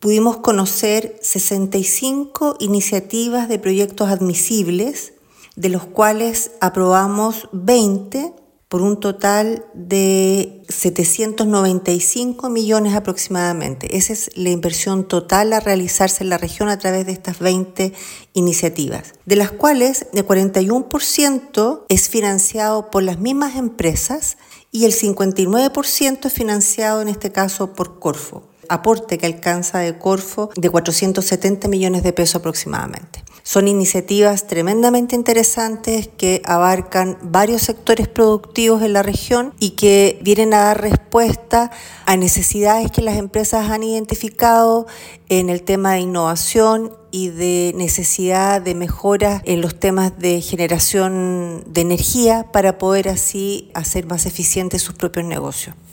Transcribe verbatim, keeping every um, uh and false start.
pudimos conocer sesenta y cinco iniciativas de proyectos admisibles, de los cuales aprobamos veinte por un total de setecientos noventa y cinco millones aproximadamente. Esa es la inversión total a realizarse en la región a través de estas veinte iniciativas, de las cuales el cuarenta y uno por ciento es financiado por las mismas empresas y el cincuenta y nueve por ciento es financiado en este caso por Corfo. Aporte que alcanza de Corfo de cuatrocientos setenta millones de pesos aproximadamente. Son iniciativas tremendamente interesantes que abarcan varios sectores productivos en la región y que vienen a dar respuesta a necesidades que las empresas han identificado en el tema de innovación y de necesidad de mejora en los temas de generación de energía para poder así hacer más eficientes sus propios negocios.